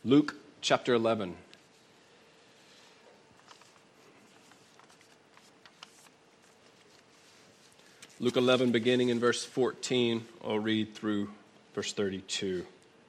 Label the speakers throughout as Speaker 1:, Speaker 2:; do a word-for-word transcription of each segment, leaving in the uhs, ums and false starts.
Speaker 1: Luke chapter eleven. Luke eleven, beginning in verse fourteen, I'll read through verse thirty-two.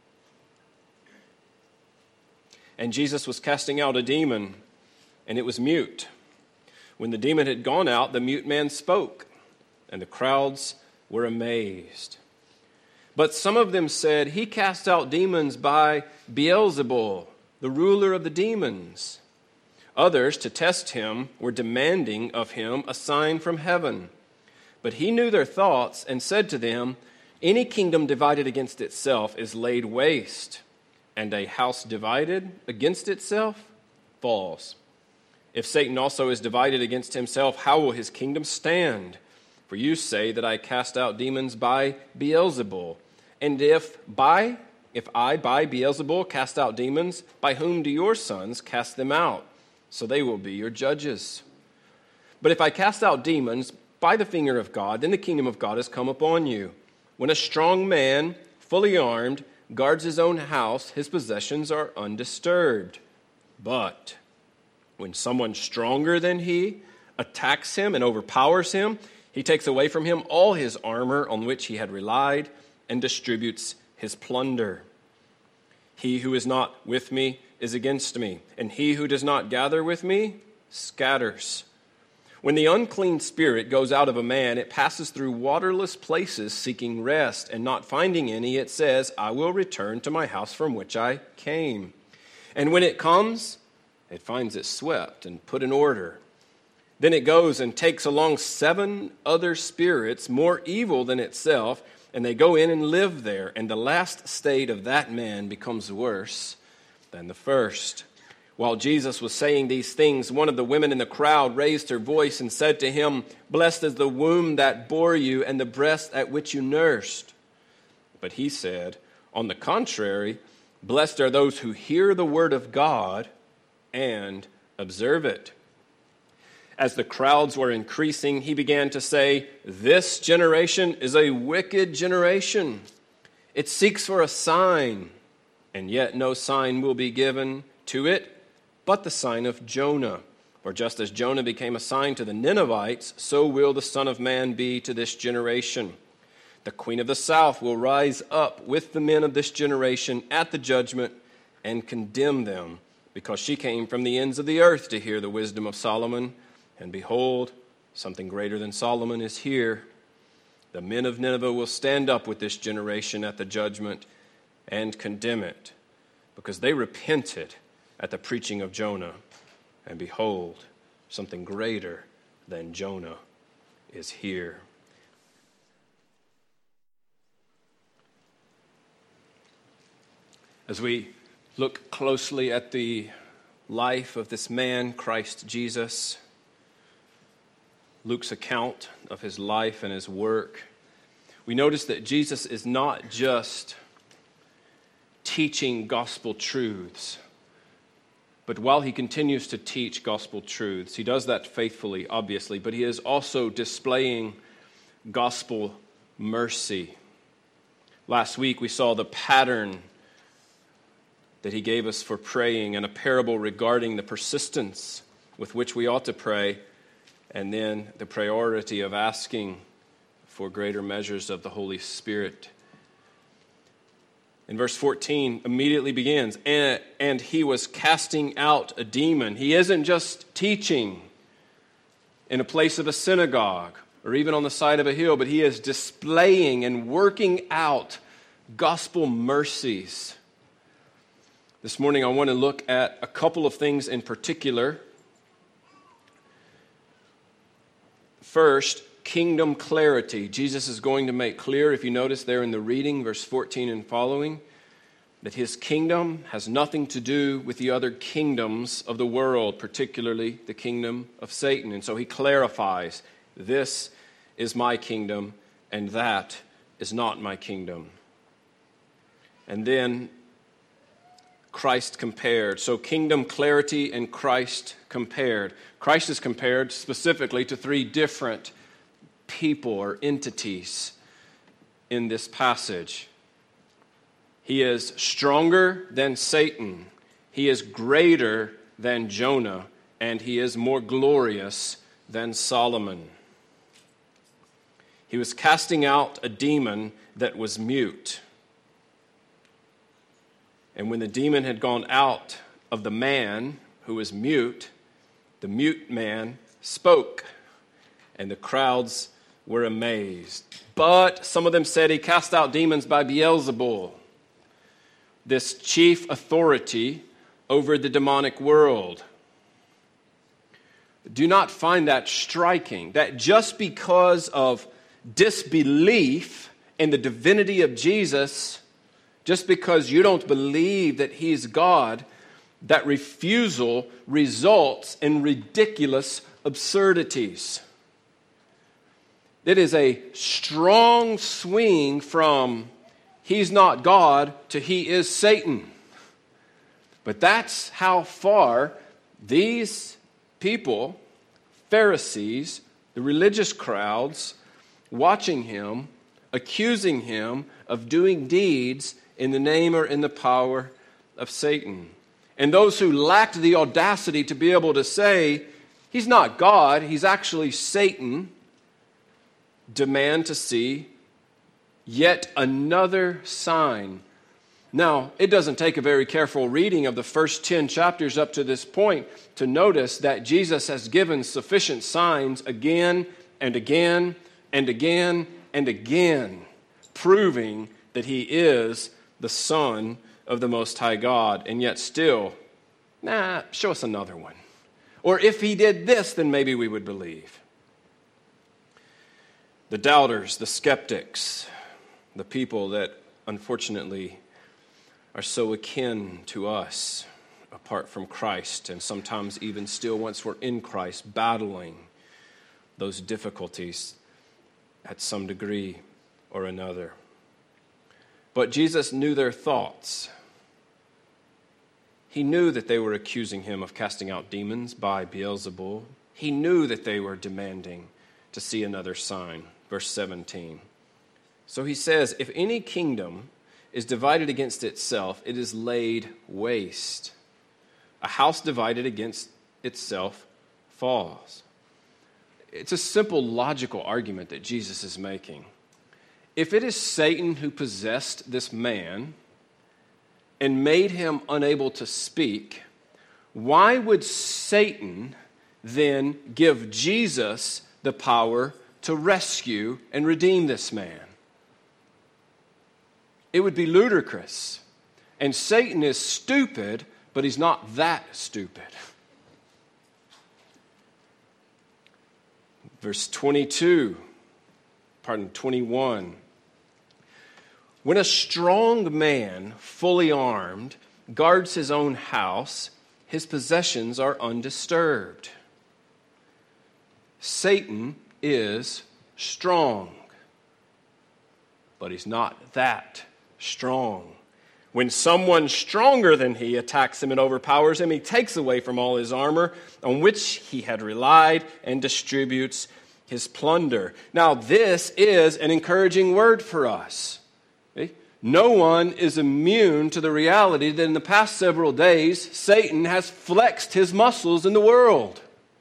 Speaker 1: And Jesus was casting out a demon, and it was mute. When the demon had gone out, the mute man spoke, and the crowds were amazed. But some of them said, "He cast out demons by Beelzebul, the ruler of the demons." Others, to test him, were demanding of him a sign from heaven. But he knew their thoughts and said to them, "Any kingdom divided against itself is laid waste, and a house divided against itself falls. If Satan also is divided against himself, how will his kingdom stand? For you say that I cast out demons by Beelzebul. And if by if I by Beelzebul cast out demons, by whom do your sons cast them out? So they will be your judges. But if I cast out demons by the finger of God, then the kingdom of God has come upon you. When a strong man, fully armed, guards his own house, his possessions are undisturbed. But when someone stronger than he attacks him and overpowers him, he takes away from him all his armor on which he had relied and distributes his plunder. He who is not with me is against me, and he who does not gather with me scatters. When the unclean spirit goes out of a man, it passes through waterless places seeking rest, and not finding any, it says, I will return to my house from which I came. And when it comes, it finds it swept and put in order. Then it goes and takes along seven other spirits more evil than itself, and they go in and live there, and the last state of that man becomes worse than the first. While Jesus was saying these things, one of the women in the crowd raised her voice and said to him, Blessed is the womb that bore you and the breast at which you nursed. But he said, On the contrary, blessed are those who hear the word of God and observe it. As the crowds were increasing, he began to say, This generation is a wicked generation. It seeks for a sign, and yet no sign will be given to it but the sign of Jonah. For just as Jonah became a sign to the Ninevites, so will the Son of Man be to this generation. The queen of the south will rise up with the men of this generation at the judgment and condemn them, because she came from the ends of the earth to hear the wisdom of Solomon. And behold, something greater than Solomon is here. The men of Nineveh will stand up with this generation at the judgment and condemn it, because they repented at the preaching of Jonah. And behold, something greater than Jonah is here. As we look closely at the life of this man, Christ Jesus, Luke's account of his life and his work, we notice that Jesus is not just teaching gospel truths, but while he continues to teach gospel truths, he does that faithfully, obviously, but he is also displaying gospel mercy. Last week we saw the pattern that he gave us for praying and a parable regarding the persistence with which we ought to pray, and then the priority of asking for greater measures of the Holy Spirit. In verse fourteen, immediately begins, and, and he was casting out a demon. He isn't just teaching in a place of a synagogue or even on the side of a hill, but he is displaying and working out gospel mercies. This morning I want to look at a couple of things in particular. First, kingdom clarity. Jesus is going to make clear, if you notice there in the reading, verse fourteen and following, that his kingdom has nothing to do with the other kingdoms of the world, particularly the kingdom of Satan. And so he clarifies, this is my kingdom and that is not my kingdom. And then Christ compared. So kingdom clarity and Christ compared. Christ is compared specifically to three different people or entities in this passage. He is stronger than Satan. He is greater than Jonah, and he is more glorious than Solomon. He was casting out a demon that was mute. And when the demon had gone out of the man who was mute, the mute man spoke, and the crowds were amazed. But some of them said he cast out demons by Beelzebul, this chief authority over the demonic world. Do not find that striking, that just because of disbelief in the divinity of Jesus, just because you don't believe that he's God, that refusal results in ridiculous absurdities. It is a strong swing from he's not God to he is Satan. But that's how far these people, Pharisees, the religious crowds, watching him, accusing him of doing deeds in the name or in the power of Satan. And those who lacked the audacity to be able to say, he's not God, he's actually Satan, demand to see yet another sign. Now, it doesn't take a very careful reading of the first ten chapters up to this point to notice that Jesus has given sufficient signs again and again and again and again, proving that he is the Son of the Most High God. And yet still, nah, show us another one. Or if he did this, then maybe we would believe. The doubters, the skeptics, the people that unfortunately are so akin to us apart from Christ, and sometimes even still once we're in Christ, battling those difficulties at some degree or another. But Jesus knew their thoughts. He knew that they were accusing him of casting out demons by Beelzebul. He knew that they were demanding to see another sign. Verse seventeen. So he says, if any kingdom is divided against itself, it is laid waste. A house divided against itself falls. It's a simple logical argument that Jesus is making. If it is Satan who possessed this man and made him unable to speak, why would Satan then give Jesus the power to rescue and redeem this man? It would be ludicrous. And Satan is stupid, but he's not that stupid. Verse twenty-two, pardon, twenty-one. When a strong man, fully armed, guards his own house, his possessions are undisturbed. Satan is strong, but he's not that strong. When someone stronger than he attacks him and overpowers him, he takes away from all his armor on which he had relied and distributes his plunder. Now, this is an encouraging word for us. Okay? No one is immune to the reality that in the past several days, Satan has flexed his muscles in the world.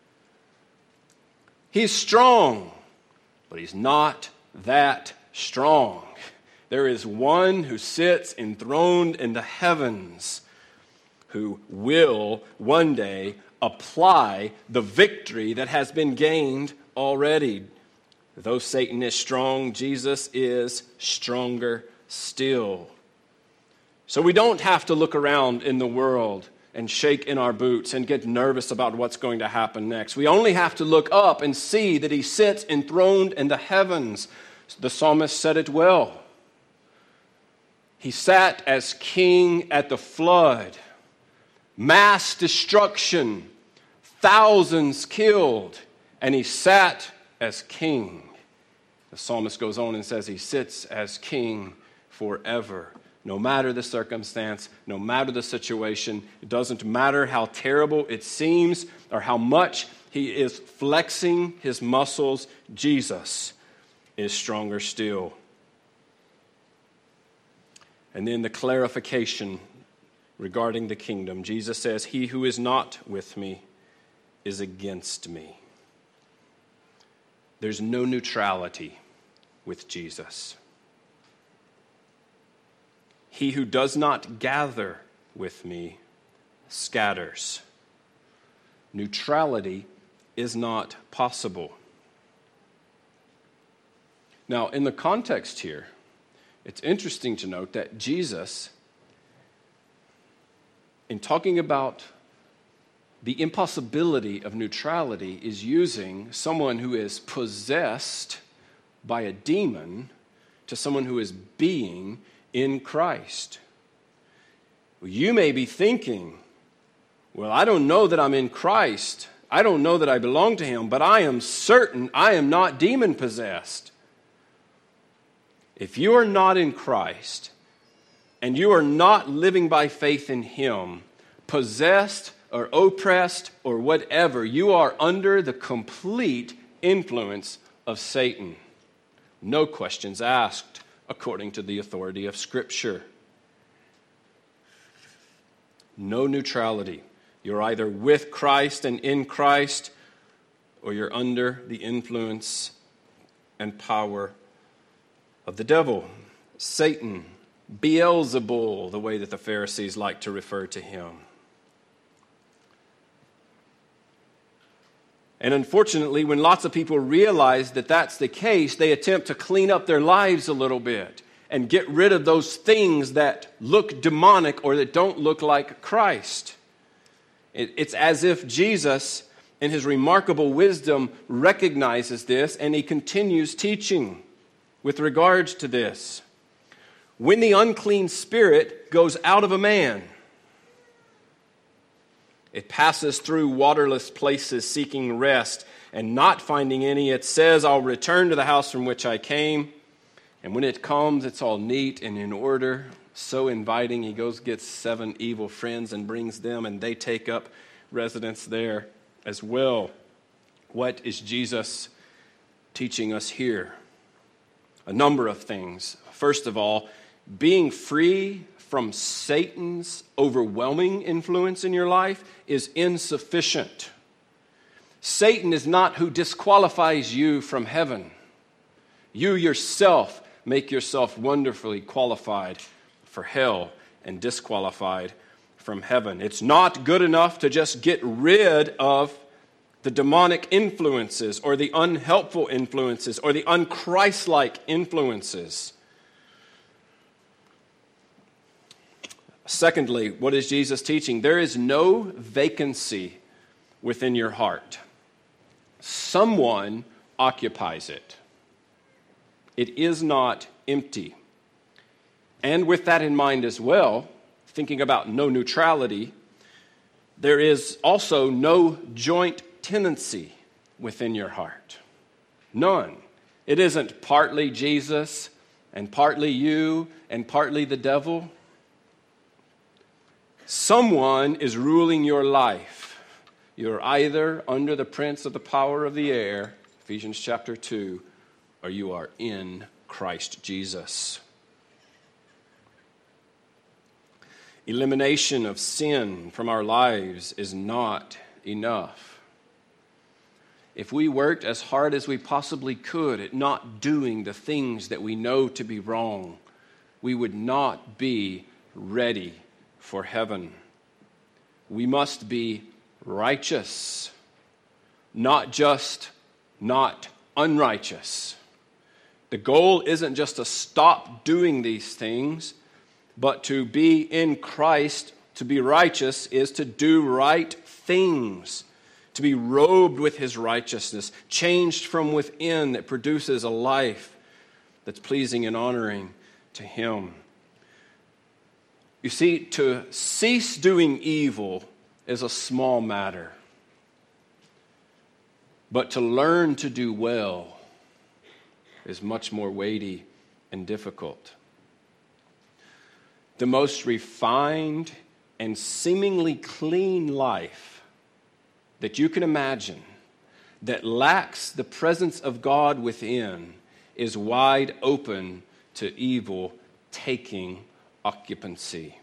Speaker 1: He's strong, but he's not that strong. There is one who sits enthroned in the heavens who will one day apply the victory that has been gained already. Though Satan is strong, Jesus is stronger still. So we don't have to look around in the world and shake in our boots and get nervous about what's going to happen next. We only have to look up and see that he sits enthroned in the heavens. The psalmist said it well. He sat as king at the flood. Mass destruction, thousands killed, and he sat as king. The psalmist goes on and says he sits as king forever. No matter the circumstance, no matter the situation, it doesn't matter how terrible it seems or how much he is flexing his muscles, Jesus is stronger still. And then the clarification regarding the kingdom. Jesus says, "He who is not with me is against me." There's no neutrality with Jesus. He who does not gather with me scatters. Neutrality is not possible. Now, in the context here, it's interesting to note that Jesus, in talking about the impossibility of neutrality, is using someone who is possessed by a demon to someone who is being in Christ. You may be thinking, well, I don't know that I'm in Christ. I don't know that I belong to Him, but I am certain I am not demon-possessed. If you are not in Christ, and you are not living by faith in Him, possessed or oppressed or whatever, you are under the complete influence of Satan. No questions asked, according to the authority of Scripture. No neutrality. You're either with Christ and in Christ, or you're under the influence and power of the devil, Satan, Beelzebul, the way that the Pharisees like to refer to him. And unfortunately, when lots of people realize that that's the case, they attempt to clean up their lives a little bit and get rid of those things that look demonic or that don't look like Christ. It's as if Jesus, in His remarkable wisdom, recognizes this, and He continues teaching with regards to this. When the unclean spirit goes out of a man, it passes through waterless places seeking rest, and not finding any, it says, "I'll return to the house from which I came." And when it comes, it's all neat and in order, so inviting. He goes, gets seven evil friends and brings them, and they take up residence there as well. What is Jesus teaching us here? A number of things. First of all, being free from Satan's overwhelming influence in your life is insufficient. Satan is not who disqualifies you from heaven. You yourself make yourself wonderfully qualified for hell and disqualified from heaven. It's not good enough to just get rid of the demonic influences or the unhelpful influences or the unchristlike influences. Secondly, what is Jesus teaching? There is no vacancy within your heart. Someone occupies it. It is not empty. And with that in mind as well, thinking about no neutrality, there is also no joint tenancy within your heart. None. It isn't partly Jesus and partly you and partly the devil. Someone is ruling your life. You're either under the prince of the power of the air, Ephesians chapter two, or you are in Christ Jesus. Elimination of sin from our lives is not enough. If we worked as hard as we possibly could at not doing the things that we know to be wrong, we would not be ready for heaven. We must be righteous, not just not unrighteous. The goal isn't just to stop doing these things, but to be in Christ. To be righteous is to do right things, to be robed with His righteousness, changed from within, that produces a life that's pleasing and honoring to Him. You see, to cease doing evil is a small matter, but to learn to do well is much more weighty and difficult. The most refined and seemingly clean life that you can imagine that lacks the presence of God within is wide open to evil taking occupancy.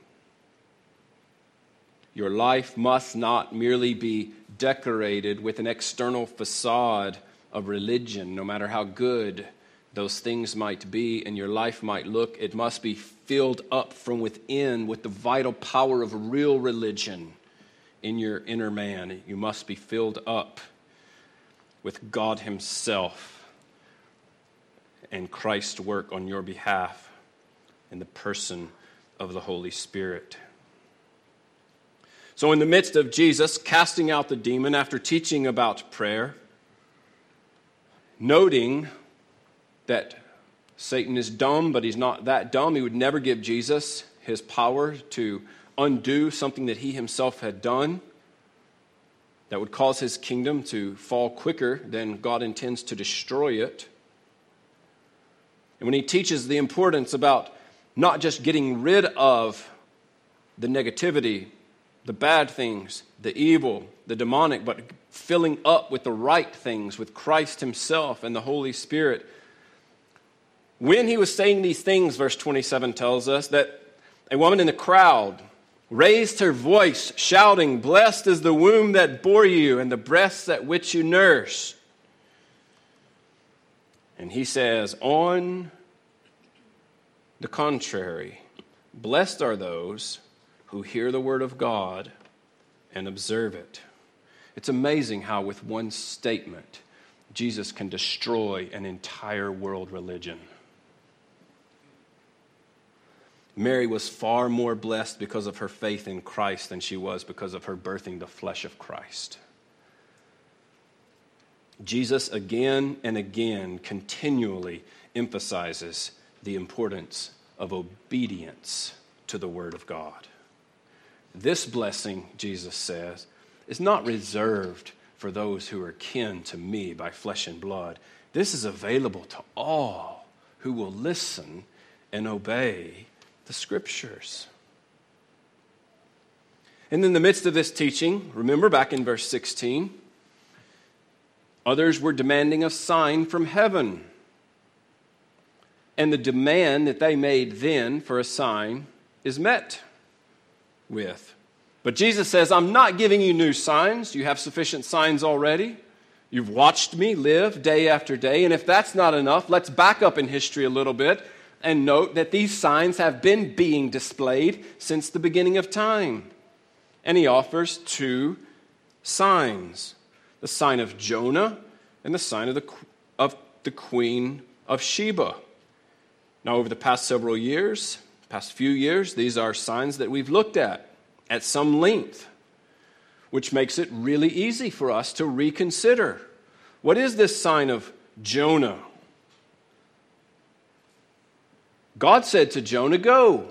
Speaker 1: Your life must not merely be decorated with an external facade of religion, no matter how good those things might be and your life might look. It must be filled up from within with the vital power of real religion in your inner man. You must be filled up with God Himself and Christ's work on your behalf in the person of the Holy Spirit. So in the midst of Jesus casting out the demon after teaching about prayer, noting that Satan is dumb, but he's not that dumb, he would never give Jesus his power to undo something that he himself had done that would cause his kingdom to fall quicker than God intends to destroy it. And when he teaches the importance about not just getting rid of the negativity, the bad things, the evil, the demonic, but filling up with the right things, with Christ Himself and the Holy Spirit. When he was saying these things, verse twenty-seven tells us that a woman in the crowd raised her voice, shouting, "Blessed is the womb that bore you and the breasts at which you nursed." And he says, on the contrary, blessed are those who hear the word of God and observe it. It's amazing how with one statement, Jesus can destroy an entire world religion. Mary was far more blessed because of her faith in Christ than she was because of her birthing the flesh of Christ. Jesus again and again continually emphasizes the importance of obedience to the Word of God. This blessing, Jesus says, is not reserved for those who are kin to me by flesh and blood. This is available to all who will listen and obey the Scriptures. And in the midst of this teaching, remember back in verse sixteen, others were demanding a sign from heaven. And the demand that they made then for a sign is met with. But Jesus says, I'm not giving you new signs. You have sufficient signs already. You've watched me live day after day. And if that's not enough, let's back up in history a little bit and note that these signs have been being displayed since the beginning of time. And he offers two signs, the sign of Jonah and the sign of the, of the Queen of Sheba. Now, over the past several years, past few years, these are signs that we've looked at at some length, which makes it really easy for us to reconsider. What is this sign of Jonah? God said to Jonah, go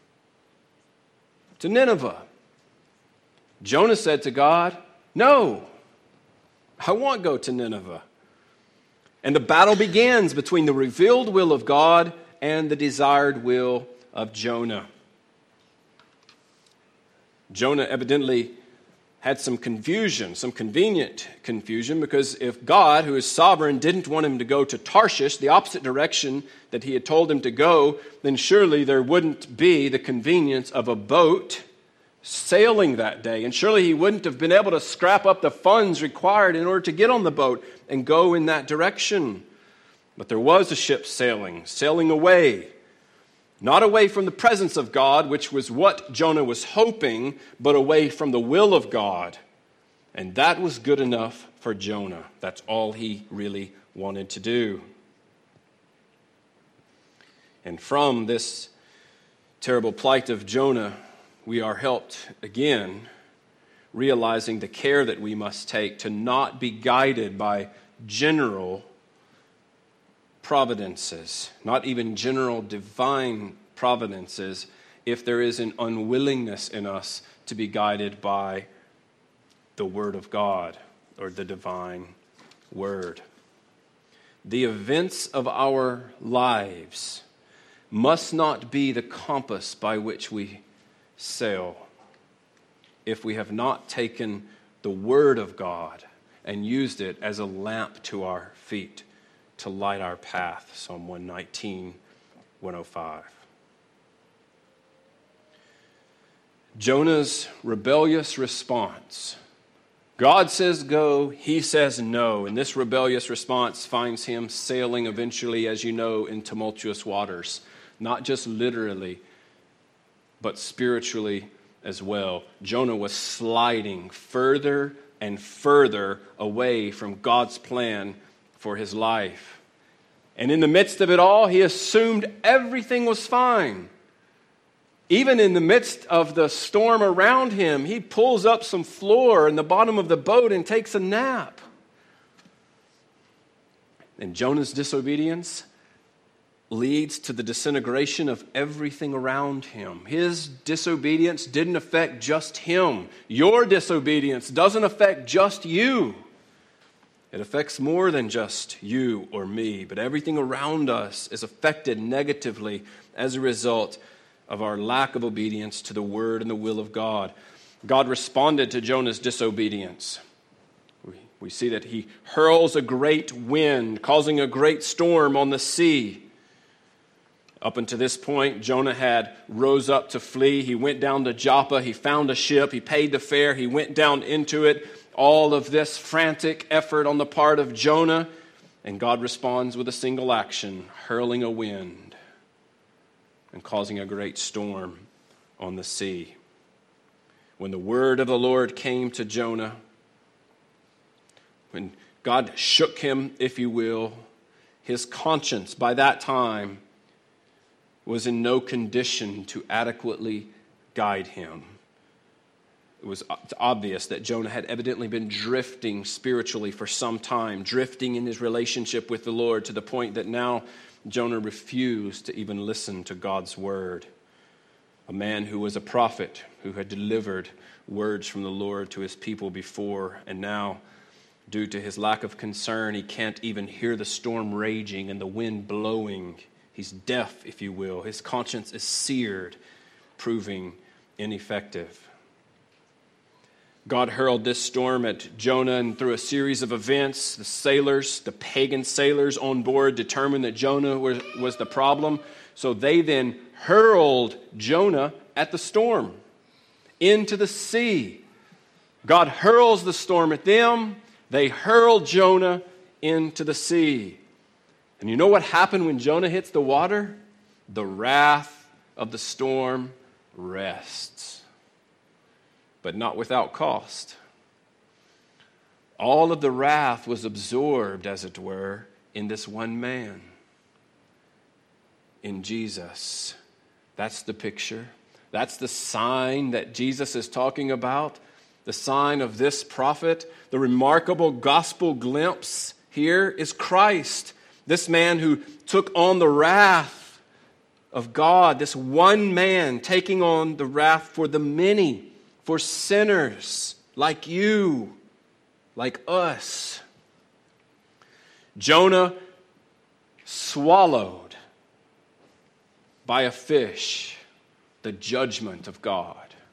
Speaker 1: to Nineveh. Jonah said to God, no, I won't go to Nineveh. And the battle begins between the revealed will of God and the desired will of Jonah. Jonah evidently had some confusion, some convenient confusion, because if God, who is sovereign, didn't want him to go to Tarshish, the opposite direction that he had told him to go, then surely there wouldn't be the convenience of a boat sailing that day. And surely he wouldn't have been able to scrap up the funds required in order to get on the boat and go in that direction. But there was a ship sailing, sailing away. Not away from the presence of God, which was what Jonah was hoping, but away from the will of God. And that was good enough for Jonah. That's all he really wanted to do. And from this terrible plight of Jonah, we are helped again, realizing the care that we must take to not be guided by general providences, not even general divine providences, if there is an unwillingness in us to be guided by the Word of God or the divine Word. The events of our lives must not be the compass by which we sail if we have not taken the Word of God and used it as a lamp to our feet to light our path. Psalm one nineteen, one oh five. Jonah's rebellious response. God says go, he says no, and this rebellious response finds him sailing eventually, as you know, in tumultuous waters, not just literally, but spiritually as well. Jonah was sliding further and further away from God's plan for his life. And in the midst of it all, he assumed everything was fine. Even in the midst of the storm around him, he pulls up some floor in the bottom of the boat and takes a nap. And Jonah's disobedience leads to the disintegration of everything around him. His disobedience didn't affect just him. Your disobedience doesn't affect just you. It affects more than just you or me, but everything around us is affected negatively as a result of our lack of obedience to the word and the will of God. God responded to Jonah's disobedience. We, we see that he hurls a great wind, causing a great storm on the sea. Up until this point, Jonah had rose up to flee. He went down to Joppa. He found a ship. He paid the fare. He went down into it. All of this frantic effort on the part of Jonah, and God responds with a single action, hurling a wind and causing a great storm on the sea. When the word of the Lord came to Jonah, when God shook him, if you will, his conscience by that time was in no condition to adequately guide him. It was obvious that Jonah had evidently been drifting spiritually for some time, drifting in his relationship with the Lord to the point that now Jonah refused to even listen to God's word. A man who was a prophet, who had delivered words from the Lord to his people before, and now, due to his lack of concern, he can't even hear the storm raging and the wind blowing. He's deaf, if you will. His conscience is seared, proving ineffective. God hurled this storm at Jonah, and through a series of events, the sailors, the pagan sailors on board, determined that Jonah was, was the problem. So they then hurled Jonah at the storm into the sea. God hurls the storm at them. They hurl Jonah into the sea. And you know what happened when Jonah hits the water? The wrath of the storm rests. But not without cost. All of the wrath was absorbed, as it were, in this one man, in Jesus. That's the picture. That's the sign that Jesus is talking about, the sign of this prophet. The remarkable gospel glimpse here is Christ, this man who took on the wrath of God, this one man taking on the wrath for the many, for sinners like you, like us. Jonah swallowed by a fish the judgment of God.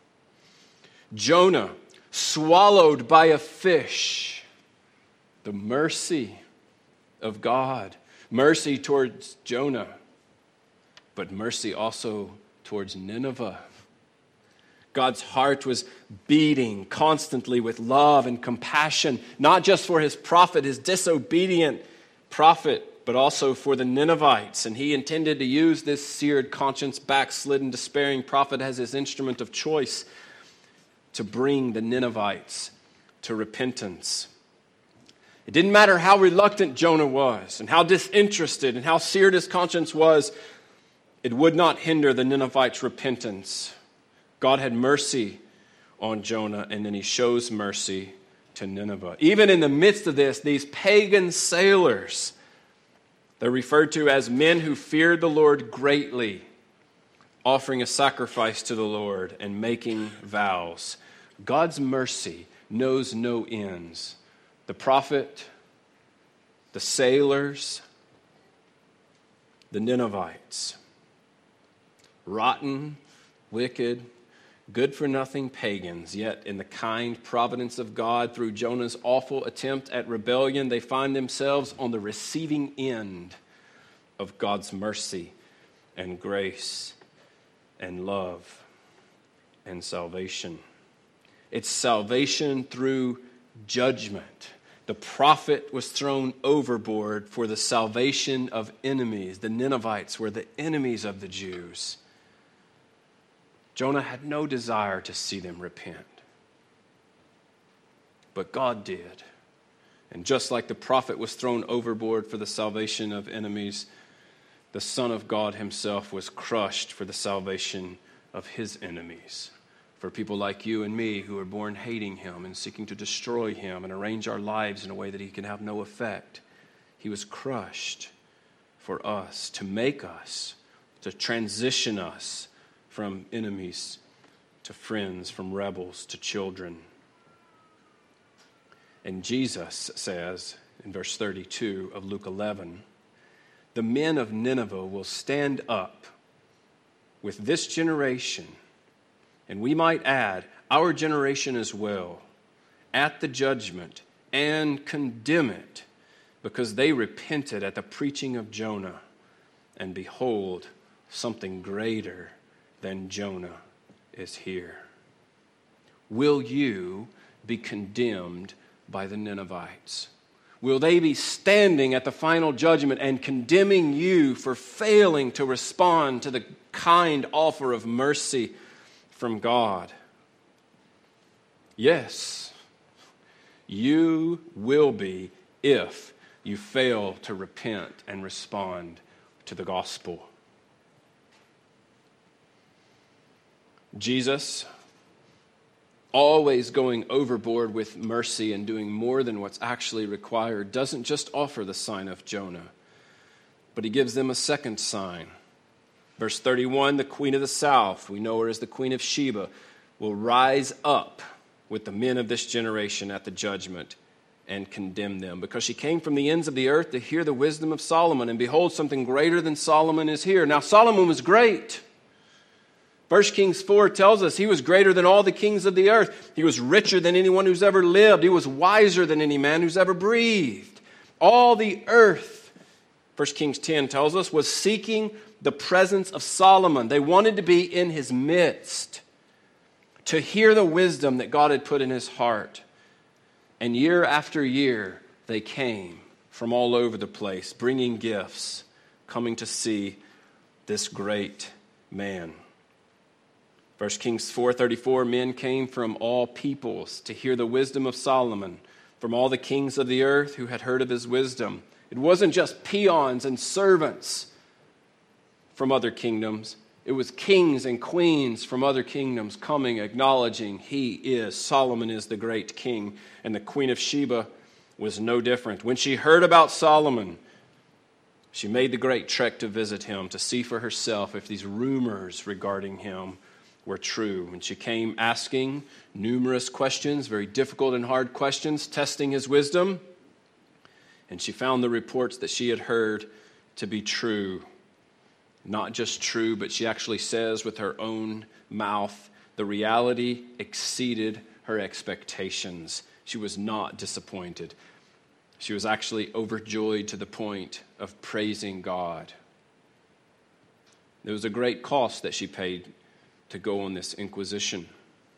Speaker 1: Jonah swallowed by a fish the mercy of God. Mercy towards Jonah, but mercy also towards Nineveh. God's heart was beating constantly with love and compassion, not just for his prophet, his disobedient prophet, but also for the Ninevites. And he intended to use this seared conscience, backslidden, despairing prophet as his instrument of choice to bring the Ninevites to repentance. It didn't matter how reluctant Jonah was and how disinterested and how seared his conscience was, it would not hinder the Ninevites' repentance. God had mercy on Jonah, and then he shows mercy to Nineveh. Even in the midst of this, these pagan sailors, they're referred to as men who feared the Lord greatly, offering a sacrifice to the Lord and making vows. God's mercy knows no ends. The prophet, the sailors, the Ninevites, rotten, wicked, good-for-nothing pagans, yet in the kind providence of God, through Jonah's awful attempt at rebellion, they find themselves on the receiving end of God's mercy and grace and love. and salvation. It's salvation through judgment. The prophet was thrown overboard for the salvation of enemies. The Ninevites were the enemies of the Jews. Jonah had no desire to see them repent. But God did. And just like the prophet was thrown overboard for the salvation of enemies, the Son of God himself was crushed for the salvation of his enemies. For people like you and me who are born hating him and seeking to destroy him and arrange our lives in a way that he can have no effect. He was crushed for us, to make us, to transition us from enemies to friends, from rebels to children. And Jesus says in verse thirty-two of Luke eleven, the men of Nineveh will stand up with this generation, and we might add, our generation as well, at the judgment and condemn it, because they repented at the preaching of Jonah. And behold, something greater than Jonah is here. Will you be condemned by the Ninevites? Will they be standing at the final judgment and condemning you for failing to respond to the kind offer of mercy from God? Yes, you will be if you fail to repent and respond to the gospel. Jesus, always going overboard with mercy and doing more than what's actually required, doesn't just offer the sign of Jonah, but he gives them a second sign. Verse thirty-one, the queen of the south, we know her as the queen of Sheba, will rise up with the men of this generation at the judgment and condemn them, because she came from the ends of the earth to hear the wisdom of Solomon, and behold, something greater than Solomon is here. Now, Solomon was great. First Kings four tells us he was greater than all the kings of the earth. He was richer than anyone who's ever lived. He was wiser than any man who's ever breathed. All the earth, First Kings ten tells us, was seeking the presence of Solomon. They wanted to be in his midst, to hear the wisdom that God had put in his heart. And year after year, they came from all over the place, bringing gifts, coming to see this great man. First Kings four thirty-four, men came from all peoples to hear the wisdom of Solomon, from all the kings of the earth who had heard of his wisdom. It wasn't just peons and servants from other kingdoms. It was kings and queens from other kingdoms coming, acknowledging he is, Solomon is the great king. And the queen of Sheba was no different. When she heard about Solomon, she made the great trek to visit him, to see for herself if these rumors regarding him were true. And she came asking numerous questions, very difficult and hard questions, testing his wisdom. And she found the reports that she had heard to be true. Not just true, but she actually says with her own mouth, the reality exceeded her expectations. She was not disappointed. She was actually overjoyed to the point of praising God. There was a great cost that she paid to go on this inquisition.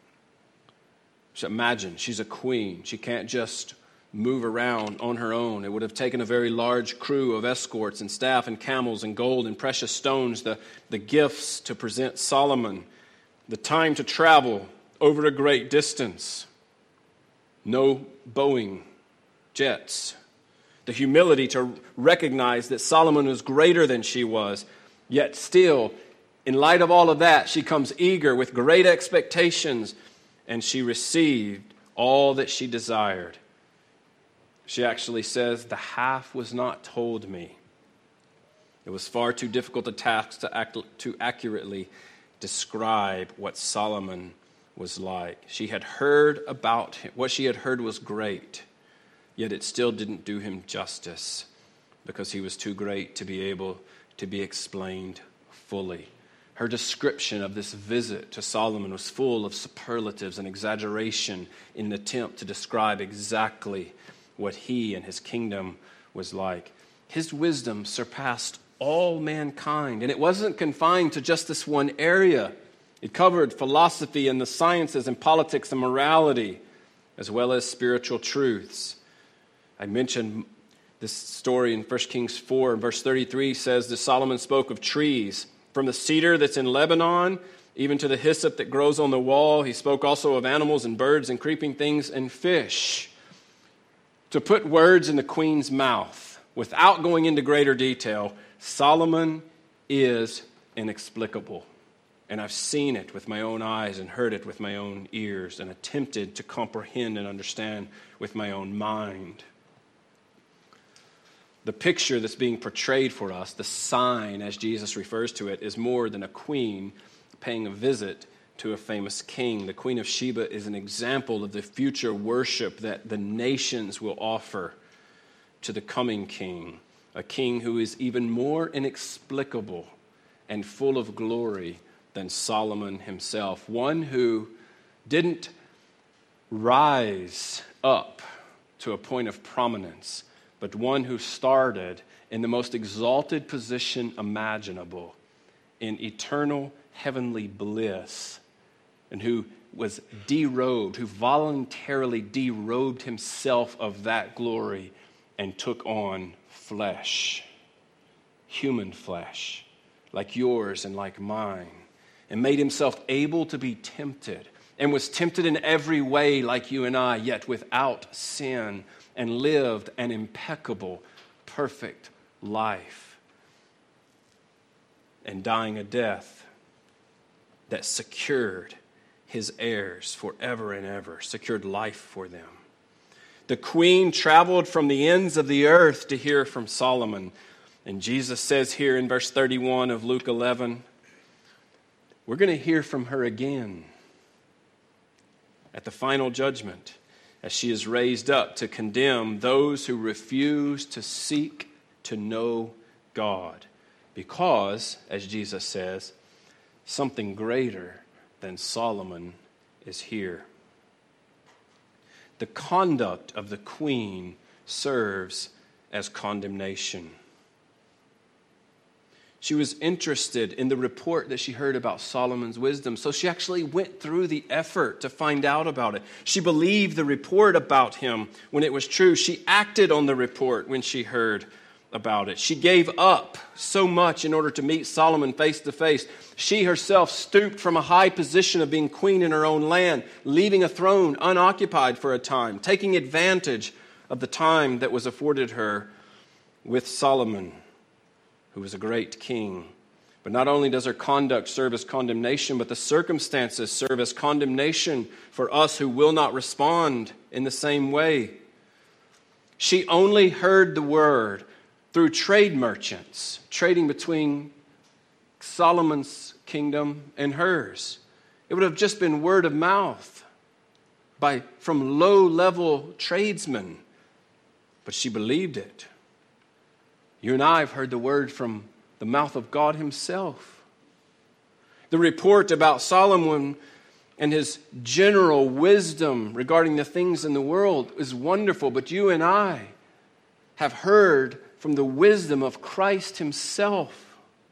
Speaker 1: So imagine, she's a queen. She can't just move around on her own. It would have taken a very large crew of escorts and staff and camels and gold and precious stones, the, the gifts to present Solomon, the time to travel over a great distance. No Boeing jets. The humility to recognize that Solomon was greater than she was, yet still, in light of all of that, she comes eager with great expectations, and she received all that she desired. She actually says, the half was not told me. It was far too difficult a task to, act, to accurately describe what Solomon was like. She had heard about him. What she had heard was great, yet it still didn't do him justice, because he was too great to be able to be explained fully. Her description of this visit to Solomon was full of superlatives and exaggeration in an attempt to describe exactly what he and his kingdom was like. His wisdom surpassed all mankind, and it wasn't confined to just this one area. It covered philosophy and the sciences and politics and morality, as well as spiritual truths. I mentioned this story in First Kings four, verse thirty-three says that Solomon spoke of trees, from the cedar that's in Lebanon, even to the hyssop that grows on the wall. He spoke also of animals and birds and creeping things and fish. To put words in the queen's mouth, without going into greater detail, Solomon is inexplicable. And I've seen it with my own eyes and heard it with my own ears and attempted to comprehend and understand with my own mind. The picture that's being portrayed for us, the sign as Jesus refers to it, is more than a queen paying a visit to a famous king. The Queen of Sheba is an example of the future worship that the nations will offer to the coming king, a king who is even more inexplicable and full of glory than Solomon himself, one who didn't rise up to a point of prominence, but one who started in the most exalted position imaginable, in eternal heavenly bliss, and who was derobed, who voluntarily derobed himself of that glory and took on flesh, human flesh, like yours and like mine, and made himself able to be tempted, and was tempted in every way like you and I, yet without sin, and lived an impeccable, perfect life, and dying a death that secured his heirs forever and ever, secured life for them. The queen traveled from the ends of the earth to hear from Solomon. And Jesus says here in verse thirty-one of Luke eleven, we're going to hear from her again at the final judgment, as she is raised up to condemn those who refuse to seek to know God. Because, as Jesus says, something greater than Solomon is here. The conduct of the queen serves as condemnation. She was interested in the report that she heard about Solomon's wisdom, so she actually went through the effort to find out about it. She believed the report about him when it was true. She acted on the report when she heard about it. She gave up so much in order to meet Solomon face to face. She herself stooped from a high position of being queen in her own land, leaving a throne unoccupied for a time, taking advantage of the time that was afforded her with Solomon, who was a great king. But not only does her conduct serve as condemnation, but the circumstances serve as condemnation for us who will not respond in the same way. She only heard the word through trade merchants, trading between Solomon's kingdom and hers. It would have just been word of mouth by from low-level tradesmen, but she believed it. You and I have heard the word from the mouth of God himself. The report about Solomon and his general wisdom regarding the things in the world is wonderful, but you and I have heard from the wisdom of Christ himself.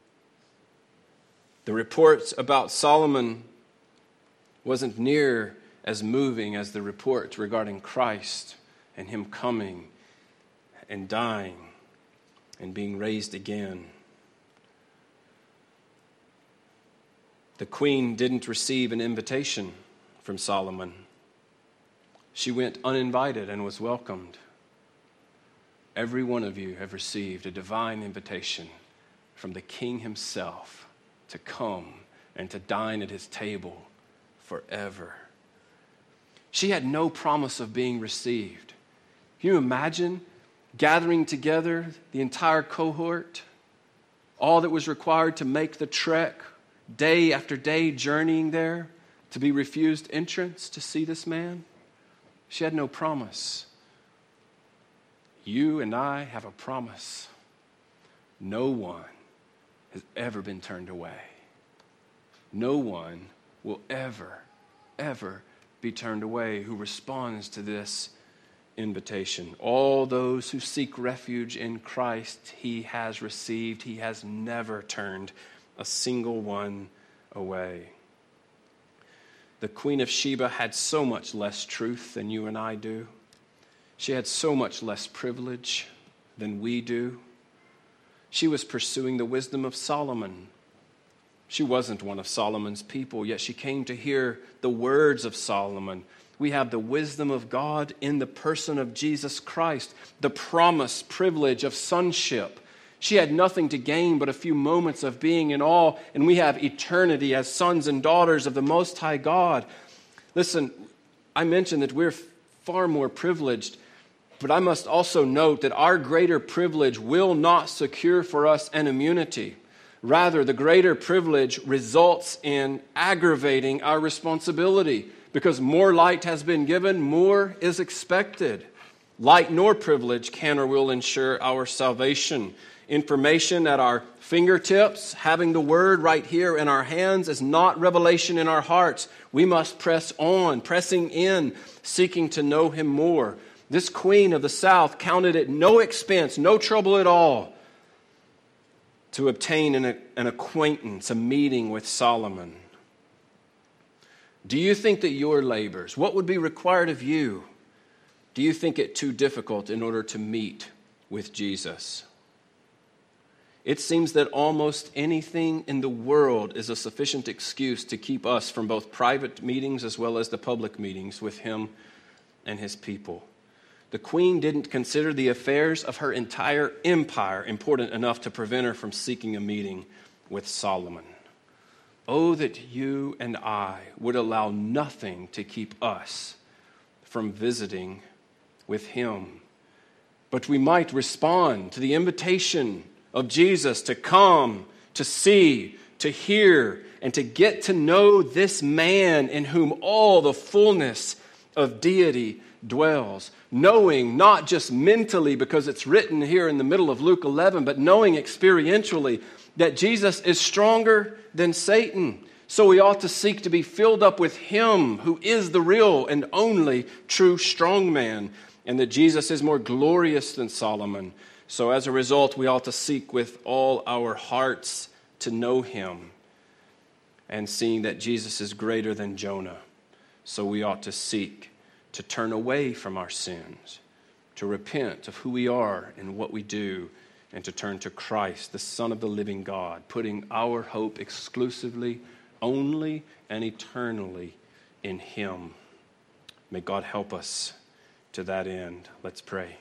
Speaker 1: The reports about Solomon wasn't near as moving as the reports regarding Christ and him coming and dying and being raised again. The queen didn't receive an invitation from Solomon. She went uninvited and was welcomed. Every one of you have received a divine invitation from the King himself to come and to dine at his table forever. She had no promise of being received. Can you imagine gathering together the entire cohort, all that was required to make the trek, day after day journeying there, to be refused entrance to see this man? She had no promise. You and I have a promise. No one has ever been turned away. No one will ever, ever be turned away who responds to this invitation. All those who seek refuge in Christ, he has received. He has never turned a single one away. the Queen of Sheba had so much less truth than you and I do. She had so much less privilege than we do. She was pursuing the wisdom of Solomon. She wasn't one of Solomon's people, yet she came to hear the words of Solomon. We have the wisdom of God in the person of Jesus Christ, the promised privilege of sonship. She had nothing to gain but a few moments of being in awe, and we have eternity as sons and daughters of the Most High God. Listen, I mentioned that we're far more privileged, but I must also note that our greater privilege will not secure for us an immunity. Rather, the greater privilege results in aggravating our responsibility, because more light has been given, more is expected. Light nor privilege can or will ensure our salvation. Information at our fingertips, having the word right here in our hands, is not revelation in our hearts. We must press on, pressing in, seeking to know Him more. This queen of the south counted it no expense, no trouble at all, to obtain an, an acquaintance, a meeting with Solomon. Do you think that your labors, what would be required of you, do you think it too difficult in order to meet with Jesus? It seems that almost anything in the world is a sufficient excuse to keep us from both private meetings as well as the public meetings with Him and His people. The queen didn't consider the affairs of her entire empire important enough to prevent her from seeking a meeting with Solomon. Oh, that you and I would allow nothing to keep us from visiting with Him. But we might respond to the invitation of Jesus to come, to see, to hear, and to get to know this man in whom all the fullness of deity dwells. Knowing not just mentally, because it's written here in the middle of Luke eleven, but knowing experientially that Jesus is stronger than Satan. So we ought to seek to be filled up with Him who is the real and only true strong man, and that Jesus is more glorious than Solomon. So as a result, we ought to seek with all our hearts to know Him, and seeing that Jesus is greater than Jonah. So we ought to seek to turn away from our sins, to repent of who we are and what we do, and to turn to Christ, the Son of the living God, putting our hope exclusively, only, and eternally in Him. May God help us to that end. Let's pray.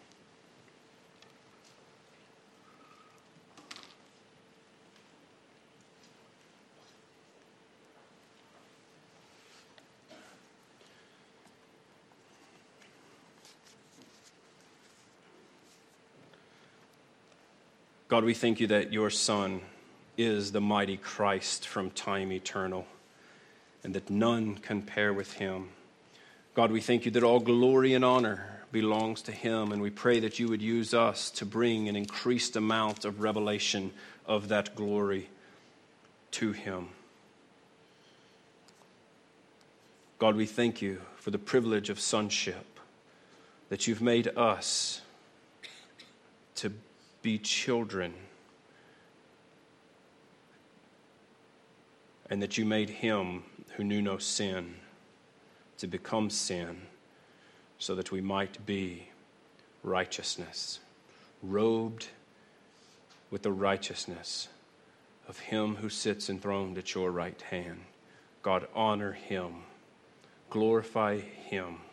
Speaker 1: God, we thank You that Your Son is the mighty Christ from time eternal, and that none compare with Him. God, we thank You that all glory and honor belongs to Him, and we pray that You would use us to bring an increased amount of revelation of that glory to Him. God, we thank You for the privilege of sonship, that You've made us to be children, and that You made Him who knew no sin to become sin, so that we might be righteousness, robed with the righteousness of Him who sits enthroned at Your right hand. God, honor Him, glorify Him.